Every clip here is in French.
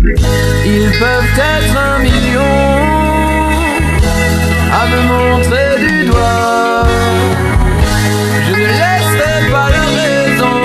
Ils peuvent être 1 million à me montrer du doigt. Je ne laisserai pas leur raison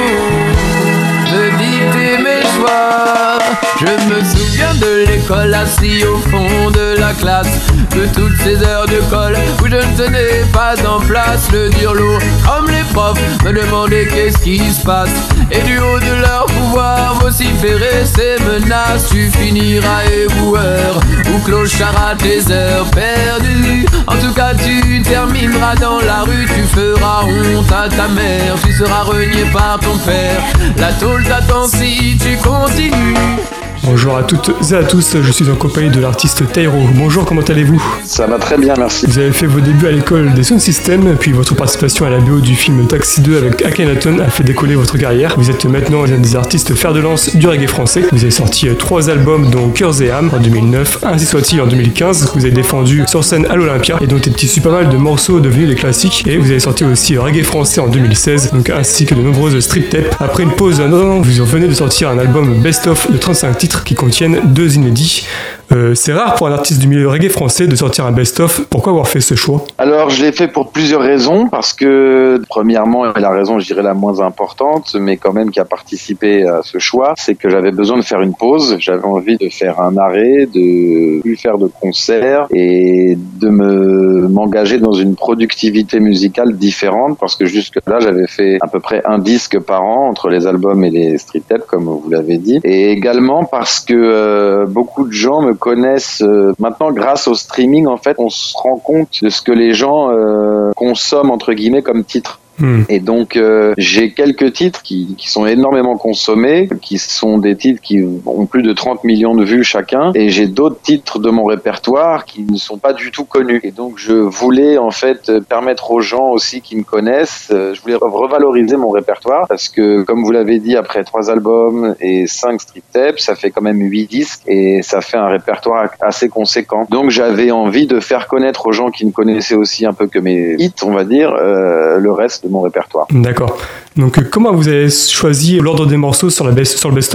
de dicter mes choix. Je me souviens de l'école assis au fond de la classe, de toutes ces heures de colle où je ne tenais pas en place. Le dur lot, comme les profs, me demandaient qu'est-ce qui se passe, et du haut de leur pouvoir vociférer ces menaces. Tu finiras éboueur ou clochard à tes heures perdues. En tout cas tu termineras dans la rue, tu feras honte à ta mère, tu seras renié par ton père. La tôle t'attend si tu continues. Bonjour à toutes et à tous, je suis en compagnie de l'artiste Tairo. Bonjour, comment allez-vous ? Ça va très bien, merci. Vous avez fait vos débuts à l'école des Sound System, puis votre participation à la BO du film Taxi 2 avec Akhenaton a fait décoller votre carrière. Vous êtes maintenant l'un des artistes fer de lance du reggae français. Vous avez sorti 3 albums, dont Cœurs et âmes en 2009, Ainsi soit-il en 2015. Vous avez défendu sur scène à l'Olympia et dont est issu pas mal de morceaux devenus des classiques. Et vous avez sorti aussi Reggae français en 2016, donc ainsi que de nombreuses strip tapes. Après une pause d'un an, vous venez de sortir un album best-of de 35 titres qui contiennent 2 inédits. C'est rare pour un artiste du milieu reggae français de sortir un best-of. Pourquoi avoir fait ce choix ? Alors, je l'ai fait pour plusieurs raisons, parce que, premièrement, et la raison, je dirais, la moins importante, mais quand même qui a participé à ce choix, c'est que j'avais besoin de faire une pause. J'avais envie de faire un arrêt, de plus faire de concerts et de m'engager dans une productivité musicale différente, parce que jusque-là, j'avais fait à peu près un disque par an entre les albums et les street tapes, comme vous l'avez dit. Et également parce que beaucoup de gens me connaissent maintenant grâce au streaming. En fait, on se rend compte de ce que les gens consomment entre guillemets comme titres. Et donc j'ai quelques titres qui sont énormément consommés, qui sont des titres qui ont plus de 30 millions de vues chacun, et j'ai d'autres titres de mon répertoire qui ne sont pas du tout connus. Et donc je voulais en fait permettre aux gens aussi qui me connaissent, je voulais revaloriser mon répertoire, parce que comme vous l'avez dit, après 3 albums et 5 street tapes, ça fait quand même 8 disques et ça fait un répertoire assez conséquent. Donc j'avais envie de faire connaître aux gens qui me connaissaient aussi un peu que mes hits, on va dire, le reste de mon répertoire. D'accord. Donc comment vous avez choisi l'ordre des morceaux sur le best-of ?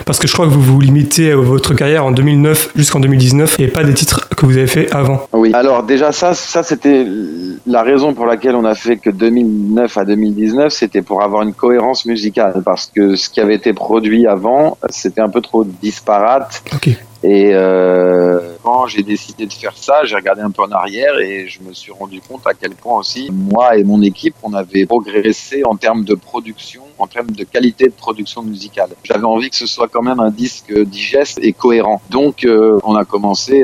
Parce que je crois que vous vous limitez à votre carrière en 2009 jusqu'en 2019 et pas des titres que vous avez fait avant. Oui. Alors déjà ça c'était la raison pour laquelle on a fait que 2009 à 2019, c'était pour avoir une cohérence musicale, parce que ce qui avait été produit avant, c'était un peu trop disparate. Ok. Et quand j'ai décidé de faire ça, j'ai regardé un peu en arrière et je me suis rendu compte à quel point aussi, moi et mon équipe, on avait progressé en termes de production, en termes de qualité de production musicale. J'avais envie que ce soit quand même un disque digeste et cohérent. Donc on a commencé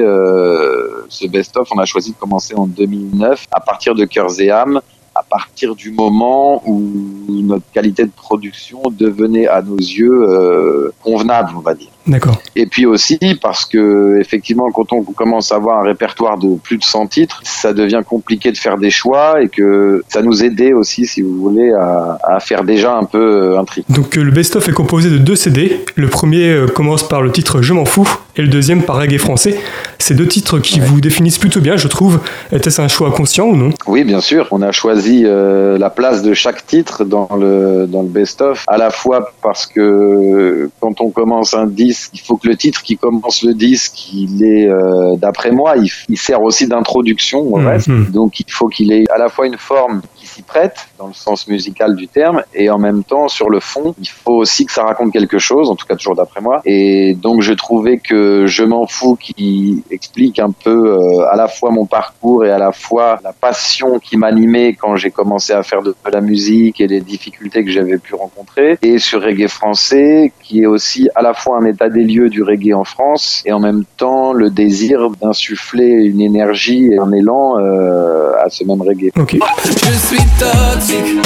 ce best-of, on a choisi de commencer en 2009 à partir de Cœurs et âmes, à partir du moment où notre qualité de production devenait à nos yeux convenable, on va dire. D'accord. Et puis aussi parce que effectivement, quand on commence à avoir un répertoire de plus de 100 titres, ça devient compliqué de faire des choix, et que ça nous aidait aussi, si vous voulez, à faire déjà un peu un tri. Donc le best-of est composé de 2 CD. Le premier commence par le titre Je m'en fous et le deuxième par Reggae français. Ces 2 titres qui vous définissent plutôt bien, je trouve. Était-ce un choix conscient ou non ? Oui, bien sûr. On a choisi la place de chaque titre dans le best-of, à la fois parce que quand on commence un disque, il faut que le titre qui commence le disque, il est, d'après moi, il sert aussi d'introduction au reste. Donc il faut qu'il ait à la fois une forme qui s'y prête, dans le sens musical du terme, et en même temps, sur le fond, il faut aussi que ça raconte quelque chose, en tout cas toujours d'après moi. Et donc je trouvais que Je m'en fous, qui explique un peu à la fois mon parcours et à la fois la passion qui m'animait quand j'ai commencé à faire de la musique et les difficultés que j'avais pu rencontrer, et sur Reggae français, qui est aussi à la fois un état des lieux du reggae en France et en même temps le désir d'insuffler une énergie et un élan à ce même reggae. Okay. Je suis toxique.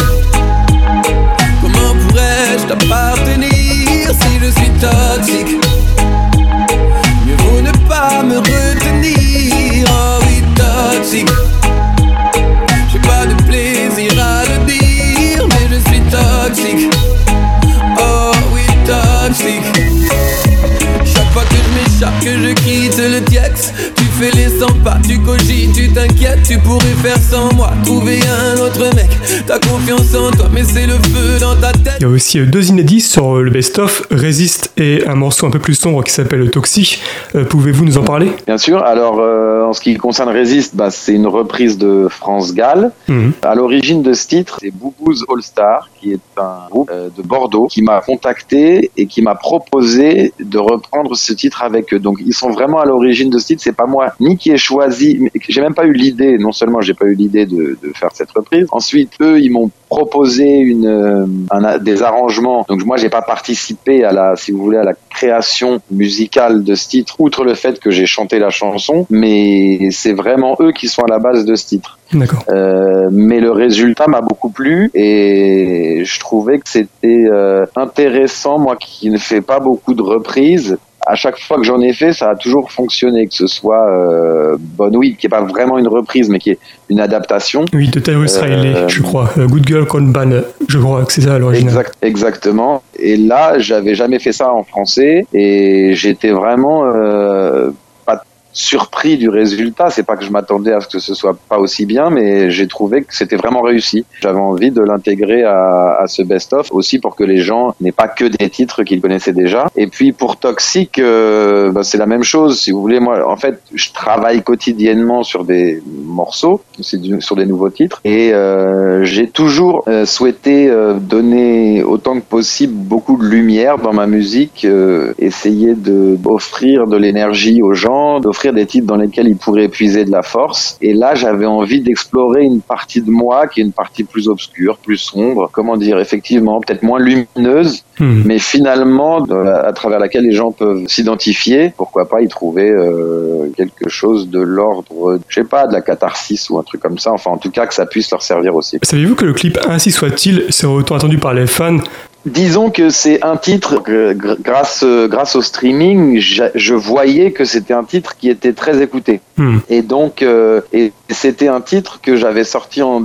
Comment pourrais-je t'appartenir si je suis toxique? Mieux vaut ne pas me retenir. Oh oui, toxique. J'ai pas de plaisir à le dire, mais je suis toxique. Oh oui, toxique. Chaque fois que je m'échappe, que je quitte le Diex, tu fais les 100 pas, tu cogites, tu t'inquiètes, tu pourrais faire sans moi. Trouver un autre mec, t'as confiance en toi, mais c'est le feu dans ta tête. Il y a aussi deux inédits sur le best-of, Résiste et un morceau un peu plus sombre qui s'appelle Toxique. Pouvez-vous nous en parler ? Bien sûr. Alors, en ce qui concerne Résiste, c'est une reprise de France Gall. À l'origine de ce titre, c'est Boubou's All Star, qui est un groupe de Bordeaux, qui m'a contacté et qui m'a proposé de reprendre ce titre avec eux. Donc, ils sont vraiment à l'origine de ce titre. C'est pas moi ni qui ai choisi, j'ai même pas eu l'idée. Non seulement j'ai pas eu l'idée de faire cette reprise. Ensuite, eux, ils m'ont proposé des arrangements. Donc moi, j'ai pas participé à la création musicale de ce titre, outre le fait que j'ai chanté la chanson, mais c'est vraiment eux qui sont à la base de ce titre. D'accord. Mais le résultat m'a beaucoup plu et je trouvais que c'était intéressant, moi qui ne fais pas beaucoup de reprises. À chaque fois que j'en ai fait, ça a toujours fonctionné, que ce soit Bonne Oui, qui est pas vraiment une reprise, mais qui est une adaptation. Oui, de Tyrus Riley, je crois. Good Girl Gone Bad, je crois que c'est ça à l'original. Exactement. Et là, j'avais jamais fait ça en français et j'étais vraiment pas surpris du résultat. C'est pas que je m'attendais à ce que ce soit pas aussi bien, mais j'ai trouvé que c'était vraiment réussi. J'avais envie de l'intégrer à ce best-of aussi pour que les gens n'aient pas que des titres qu'ils connaissaient déjà. Et puis pour Toxique, c'est la même chose. Si vous voulez, moi, en fait, je travaille quotidiennement sur des morceaux, sur des nouveaux titres, et j'ai toujours souhaité donner autant que possible beaucoup de lumière dans ma musique, essayer d'offrir de l'énergie aux gens, d'offrir des titres dans lesquels ils pourraient puiser de la force. Et là, j'avais envie d'explorer une partie de moi qui est une partie plus obscure, plus sombre, comment dire, effectivement, peut-être moins lumineuse, mais finalement, à travers laquelle les gens peuvent s'identifier. Pourquoi pas y trouver quelque chose de l'ordre, je sais pas, de la catharsis ou un truc comme ça. Enfin, en tout cas, que ça puisse leur servir aussi. Saviez-vous que le clip Ainsi soit-il serait autant attendu par les fans ? Disons que c'est un titre que, grâce au streaming, je voyais que c'était un titre qui était très écouté. Et donc, et c'était un titre que j'avais sorti en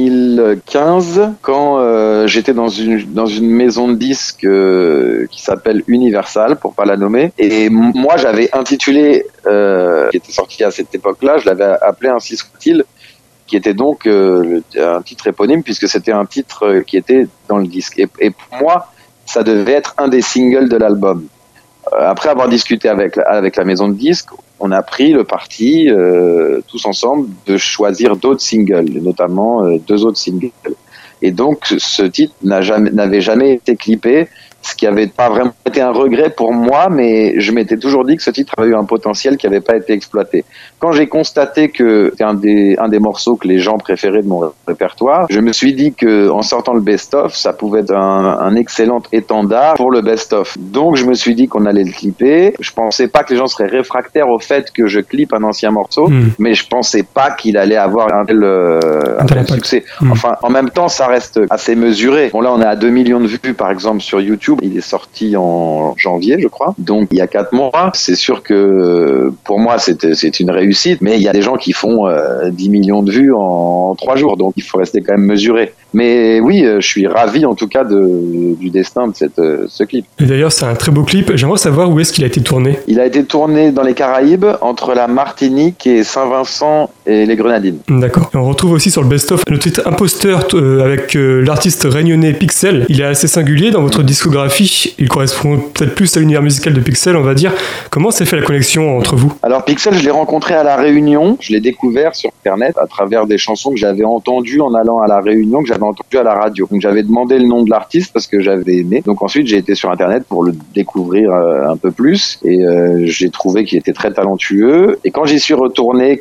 2015 quand j'étais dans une maison de disques qui s'appelle Universal, pour pas la nommer. Et moi, j'avais intitulé, qui était sorti à cette époque-là, je l'avais appelé Ainsi soit-il, qui était donc un titre éponyme puisque c'était un titre qui était dans le disque. Et pour moi, ça devait être un des singles de l'album. Après avoir discuté avec la maison de disques, on a pris le parti, tous ensemble, de choisir d'autres singles, notamment 2 autres singles. Et donc, ce titre n'avait jamais été clippé, ce qui avait pas vraiment été un regret pour moi, mais je m'étais toujours dit que ce titre avait eu un potentiel qui n'avait pas été exploité. Quand j'ai constaté que c'était un des morceaux que les gens préféraient de mon répertoire, je me suis dit que en sortant le best-of, ça pouvait être un excellent étendard pour le best-of. Donc je me suis dit qu'on allait le clipper. Je pensais pas que les gens seraient réfractaires au fait que je clippe un ancien morceau, mais je pensais pas qu'il allait avoir un tel succès. Enfin, en même temps, ça reste assez mesuré. Bon, là, on est à 2 millions de vues, par exemple, sur YouTube. Il est sorti en janvier, je crois. Donc, il y a 4 mois. C'est sûr que pour moi, c'est une réussite. Mais il y a des gens qui font 10 millions de vues en 3 jours. Donc, il faut rester quand même mesuré. Mais oui, je suis ravi, en tout cas, du destin de ce clip. Et d'ailleurs, c'est un très beau clip. J'aimerais savoir où est-ce qu'il a été tourné. Il a été tourné dans les Caraïbes, entre la Martinique et Saint-Vincent et les Grenadines. D'accord. Et on retrouve aussi sur le best-of le titre Imposteur avec l'artiste réunionnais Pixel. Il est assez singulier dans votre discographie. Il correspond peut-être plus à l'univers musical de Pixel, on va dire. Comment s'est fait la connexion entre vous ? Alors Pixel, je l'ai rencontré à La Réunion. Je l'ai découvert sur Internet à travers des chansons que j'avais entendues en allant à La Réunion, que j'avais entendues à la radio. Donc j'avais demandé le nom de l'artiste parce que j'avais aimé. Donc ensuite, j'ai été sur Internet pour le découvrir un peu plus. Et j'ai trouvé qu'il était très talentueux. Et quand j'y suis retourné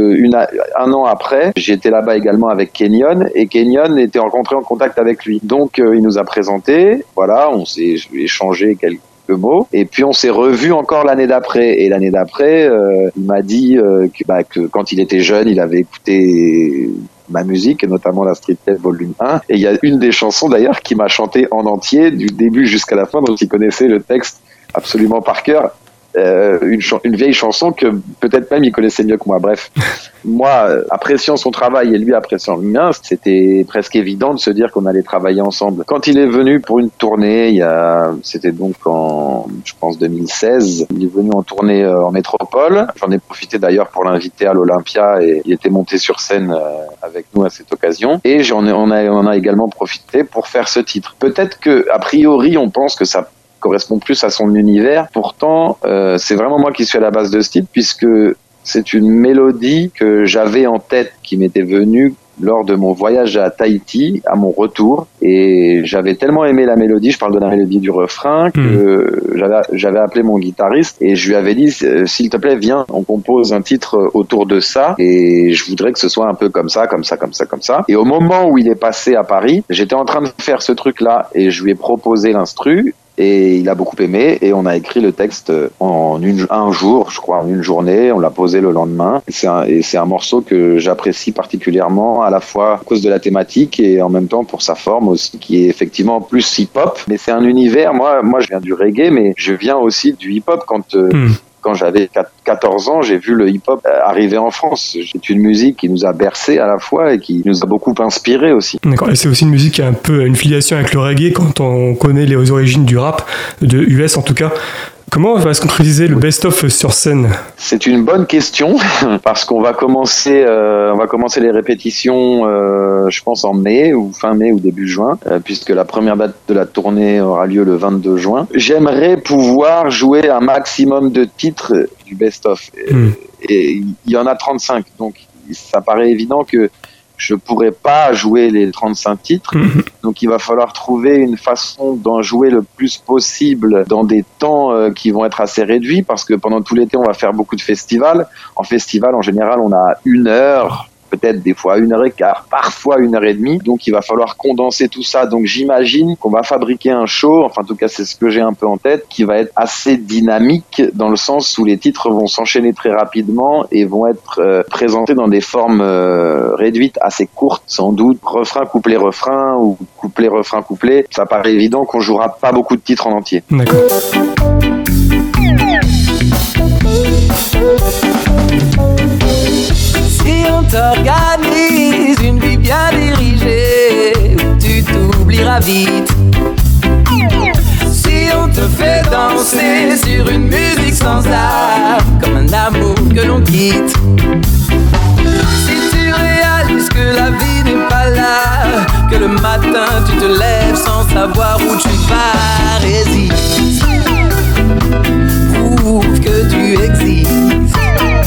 un an après, j'étais là-bas également avec Kenyon. Et Kenyon était en contact avec lui. Donc il nous a présenté. Voilà, on s'est échangé quelques mots et puis on s'est revu encore l'année d'après et l'année d'après il m'a dit que quand il était jeune il avait écouté ma musique et notamment la Street Life Volume 1 et il y a une des chansons d'ailleurs qui m'a chanté en entier du début jusqu'à la fin, donc il connaissait le texte absolument par cœur. une vieille chanson que peut-être même il connaissait mieux que moi. Bref, moi, appréciant son travail et lui appréciant le mien, c'était presque évident de se dire qu'on allait travailler ensemble. Quand il est venu pour une tournée, c'était donc je pense 2016, il est venu en tournée en métropole. J'en ai profité d'ailleurs pour l'inviter à l'Olympia et il était monté sur scène avec nous à cette occasion. Et on a également profité pour faire ce titre. Peut-être que, a priori, on pense que ça correspond plus à son univers. Pourtant, c'est vraiment moi qui suis à la base de ce titre, puisque c'est une mélodie que j'avais en tête, qui m'était venue lors de mon voyage à Tahiti, à mon retour, et j'avais tellement aimé la mélodie, je parle de la mélodie du refrain, que j'avais appelé mon guitariste et je lui avais dit, s'il te plaît, viens, on compose un titre autour de ça, et je voudrais que ce soit un peu comme ça. Et au moment où il est passé à Paris, j'étais en train de faire ce truc-là, et je lui ai proposé l'instru, et il a beaucoup aimé, et on a écrit le texte en un jour, je crois, en une journée. On l'a posé le lendemain. C'est un morceau que j'apprécie particulièrement, à la fois à cause de la thématique et en même temps pour sa forme aussi, qui est effectivement plus hip-hop. Mais c'est un univers, moi je viens du reggae, mais je viens aussi du hip-hop. Quand j'avais 14 ans, j'ai vu le hip-hop arriver en France. C'est une musique qui nous a bercés à la fois et qui nous a beaucoup inspirés aussi. D'accord. Et c'est aussi une musique qui a un peu une filiation avec le reggae quand on connaît les origines du rap, de US en tout cas. Comment va se concrétiser le best-of sur scène ? C'est une bonne question parce qu'on va commencer les répétitions, je pense en mai ou fin mai ou début juin, puisque la première date de la tournée aura lieu le 22 juin. J'aimerais pouvoir jouer un maximum de titres du best-of et il y en a 35, donc ça paraît évident que je pourrais pas jouer les 35 titres, donc il va falloir trouver une façon d'en jouer le plus possible dans des temps qui vont être assez réduits, parce que pendant tout l'été on va faire beaucoup de festivals. En festival, en général, on a 1 heure, peut-être des fois 1h15, parfois 1h30, donc il va falloir condenser tout ça. Donc j'imagine qu'on va fabriquer un show, enfin en tout cas c'est ce que j'ai un peu en tête, qui va être assez dynamique, dans le sens où les titres vont s'enchaîner très rapidement et vont être présentés dans des formes réduites, assez courtes, sans doute refrain, couplet, refrain, ou couplet, refrain, couplet. Ça paraît évident qu'on jouera pas beaucoup de titres en entier. D'accord. Si on t'organise une vie bien dirigée, tu t'oublieras vite. Si on te fait danser sur une musique sans âme, comme un amour que l'on quitte. Si tu réalises que la vie n'est pas là, que le matin tu te lèves sans savoir où tu vas, résiste. Prouve que tu existes.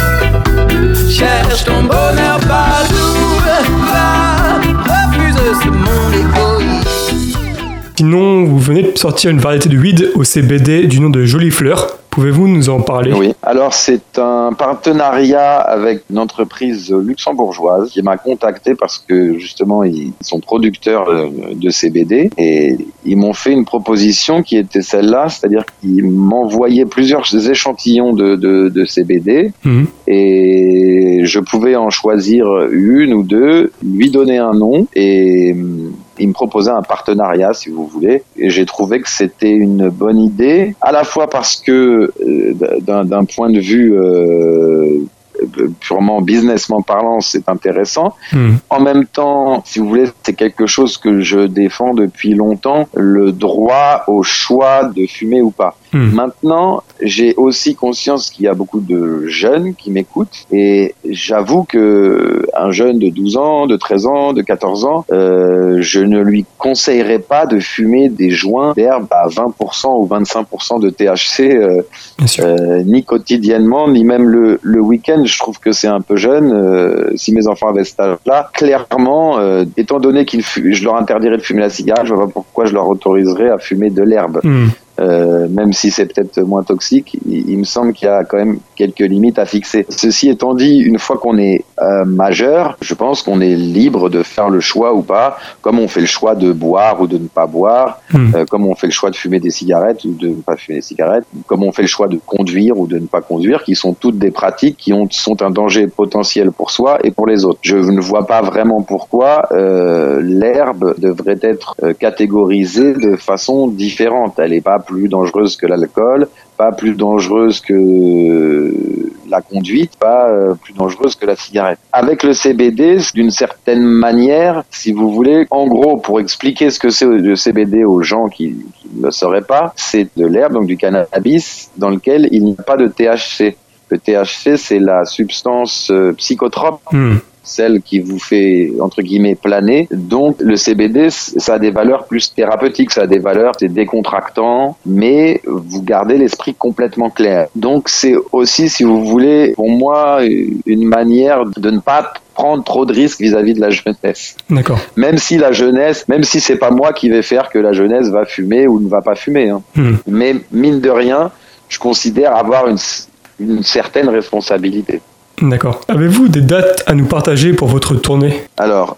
Cherche ton bonheur partout, va, refuse ce monde égoïste. Sinon, vous venez de sortir une variété de weed au CBD du nom de Jolie Fleur. Pouvez-vous nous en parler ? Oui, alors c'est un partenariat avec une entreprise luxembourgeoise qui m'a contacté parce que justement ils sont producteurs de CBD et ils m'ont fait une proposition qui était celle-là, c'est-à-dire qu'ils m'envoyaient plusieurs échantillons de CBD et je pouvais en choisir une ou deux, lui donner un nom et il me proposait un partenariat, si vous voulez, et j'ai trouvé que c'était une bonne idée, à la fois parce que d'un point de vue purement businessment parlant, c'est intéressant. En même temps, si vous voulez, c'est quelque chose que je défends depuis longtemps, le droit au choix de fumer ou pas. Maintenant, j'ai aussi conscience qu'il y a beaucoup de jeunes qui m'écoutent et j'avoue que un jeune de 12 ans, de 13 ans, de 14 ans, je ne lui conseillerais pas de fumer des joints d'herbe à 20% ou 25% de THC, ni quotidiennement, ni même le week-end. Je trouve que c'est un peu jeune. Si mes enfants avaient cet âge-là, clairement, étant donné je leur interdirais de fumer la cigarette, je vois pas pourquoi je leur autoriserais à fumer de l'herbe. Même si c'est peut-être moins toxique, il me semble qu'il y a quand même quelques limites à fixer. Ceci étant dit, une fois qu'on est majeur, je pense qu'on est libre de faire le choix ou pas, comme on fait le choix de boire ou de ne pas boire, comme on fait le choix de fumer des cigarettes ou de ne pas fumer des cigarettes, comme on fait le choix de conduire ou de ne pas conduire, qui sont toutes des pratiques qui sont un danger potentiel pour soi et pour les autres. Je ne vois pas vraiment pourquoi l'herbe devrait être catégorisée de façon différente. Elle n'est pas plus dangereuse que l'alcool, pas plus dangereuse que la conduite, pas plus dangereuse que la cigarette. Avec le CBD, d'une certaine manière, si vous voulez, en gros, pour expliquer ce que c'est le CBD aux gens qui ne le sauraient pas, c'est de l'herbe, donc du cannabis, dans lequel il n'y a pas de THC. Le THC, c'est la substance psychotrope. Celle qui vous fait, entre guillemets, planer. Donc, le CBD, ça a des valeurs plus thérapeutiques, ça a des valeurs, c'est décontractant, mais vous gardez l'esprit complètement clair. Donc, c'est aussi, si vous voulez, pour moi, une manière de ne pas prendre trop de risques vis-à-vis de la jeunesse. D'accord. Même si c'est pas moi qui vais faire que la jeunesse va fumer ou ne va pas fumer, hein. Mais, mine de rien, je considère avoir une certaine responsabilité. D'accord. Avez-vous des dates à nous partager pour votre tournée ? Alors,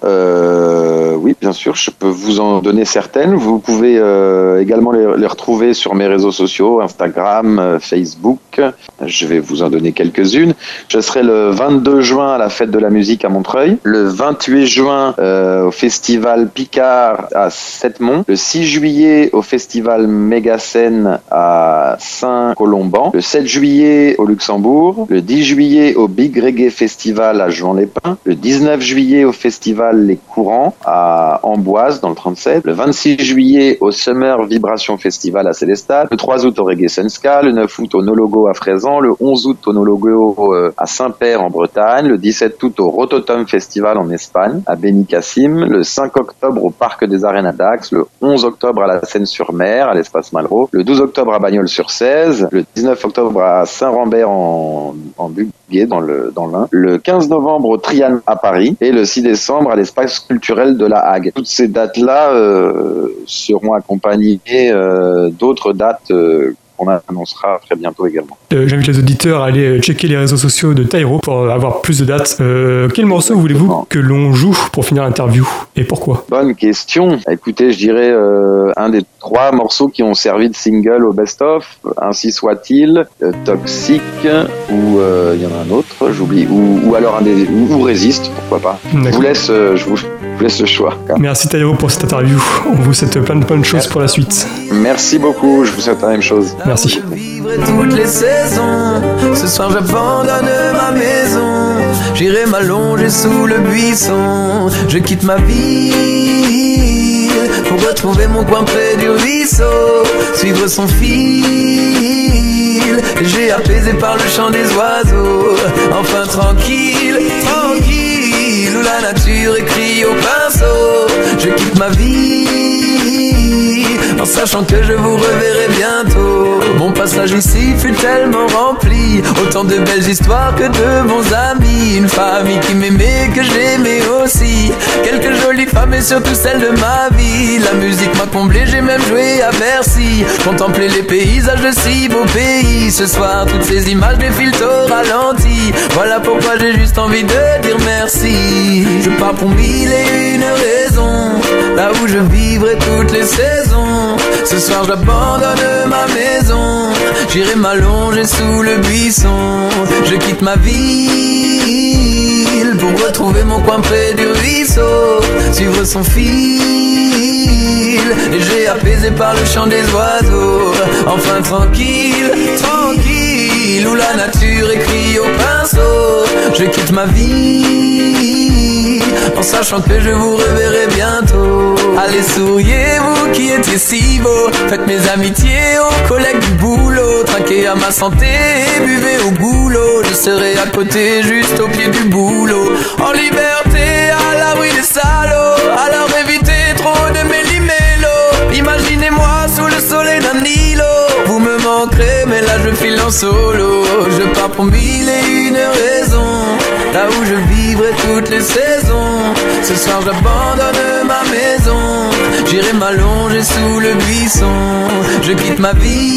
oui, bien sûr, je peux vous en donner certaines. Vous pouvez également les retrouver sur mes réseaux sociaux, Instagram, Facebook. Je vais vous en donner quelques-unes. Je serai le 22 juin à la Fête de la musique à Montreuil, le 28 juin au Festival Picard à Sept-Monts, le 6 juillet au Festival Mégacène à Saint-Colomban, le 7 juillet au Luxembourg, le 10 juillet au Big Reggae Festival à Juan-les-Pins, le 19 juillet au Festival Les Courants à Amboise dans le 37, le 26 juillet au Summer Vibration Festival à Célestat, le 3 août au Reggae Sunska, le 9 août au Nologo à Fraisan, le 11 août au Nologo à Saint-Père en Bretagne, le 17 août au Rototom Festival en Espagne à Benicassim, le 5 octobre au Parc des Arènes à Dax, le 11 octobre à la Seine-sur-Mer à l'Espace Malraux, le 12 octobre à Bagnols-sur-Cèze, le 19 octobre à Saint-Rambert en Bulgarie dans l'Ain, le 15 novembre au Trianon à Paris et le 6 décembre à l'espace culturel de la Hague. Toutes ces dates-là seront accompagnées d'autres dates qu'on annoncera très bientôt également. J'invite les auditeurs à aller checker les réseaux sociaux de Taïro pour avoir plus de dates. Quel morceau voulez-vous que l'on joue pour finir l'interview et pourquoi ? Bonne question. Écoutez, je dirais un des 3 morceaux qui ont servi de single au best-of, Ainsi soit-il, Toxique, ou il y en a un autre, j'oublie, ou alors ou Résiste, pourquoi pas. Je vous laisse le choix. Merci Taïro pour cette interview. On vous souhaite plein de choses pour la suite. Merci beaucoup, je vous souhaite la même chose. Merci. Toutes les saisons, ce soir j'abandonne ma maison, j'irai m'allonger sous le buisson, je quitte ma ville pour retrouver mon coin près du ruisseau, suivre son fil, j'ai apaisé par le chant des oiseaux, enfin tranquille, où la nature écrit au pinceau, je quitte ma vie en sachant que je vous reverrai bientôt. Mon passage ici fut tellement rempli, autant de belles histoires que de bons amis, une famille qui m'aimait, que j'aimais aussi, quelques jolies femmes et surtout celles de ma vie. La musique m'a comblé, j'ai même joué à Bercy, contempler les paysages de si beaux pays. Ce soir toutes ces images défilent au ralenti, voilà pourquoi j'ai juste envie de dire merci. Je pars pour 1001 raisons, là où je vivrai toutes les saisons. Ce soir j'abandonne ma maison, j'irai m'allonger sous le buisson, je quitte ma ville pour retrouver mon coin près du ruisseau, suivre son fil, léger apaisé par le chant des oiseaux, enfin tranquille, où la nature écrit au pinceau, je quitte ma vie en sachant que je vous reverrai bientôt. Allez souriez vous qui étiez si beaux, faites mes amitiés aux collègues du boulot, trinquez à ma santé et buvez au goulot, je serai à côté juste au pied du boulot, en liberté à l'abri des salauds, alors évitez trop de méli-mélo, imaginez-moi sous le soleil d'un îlot, vous me manquerez mais là je file en solo, je pars pour 1001 raisons, là où je vivrai toutes les saisons, ce soir j'abandonne ma maison, j'irai m'allonger sous le buisson, je quitte ma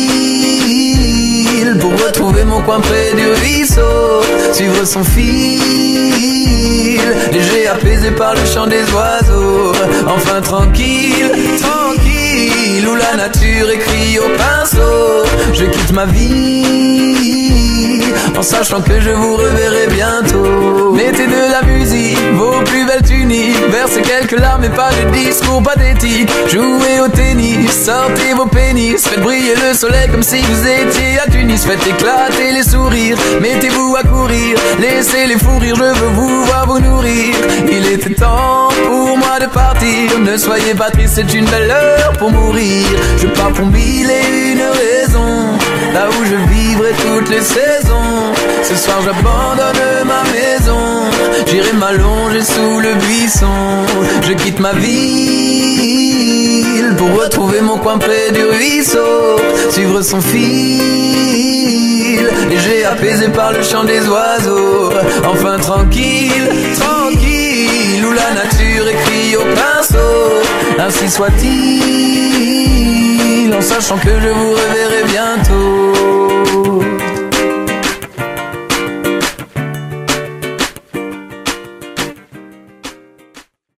ville pour retrouver mon coin près du ruisseau, suivre son fil, léger apaisé par le chant des oiseaux, enfin tranquille, où la nature écrit au pinceau, je quitte ma vie en sachant que je vous reverrai bientôt. Mettez de la musique, vos plus belles tuniques, versez quelques larmes et pas de discours pathétiques, jouez au tennis, sortez vos pénis, faites briller le soleil comme si vous étiez à Tunis. tennis, faites éclater les sourires. Mettez-vous à courir, laissez les fous rire, je veux vous voir vous nourrir. Il était temps pour moi de partir, ne soyez pas triste, c'est une belle heure pour mourir. Je pars pour 1001 raisons, là où je vivrai toutes les saisons. Ce soir j'abandonne ma maison, j'irai m'allonger sous le buisson. Je quitte ma ville pour retrouver mon coin près du ruisseau, suivre son fil, léger apaisé par le chant des oiseaux. Enfin tranquille, tranquille, où la nature écrit au pinceau. Ainsi soit-il, en sachant que je vous reverrai bientôt.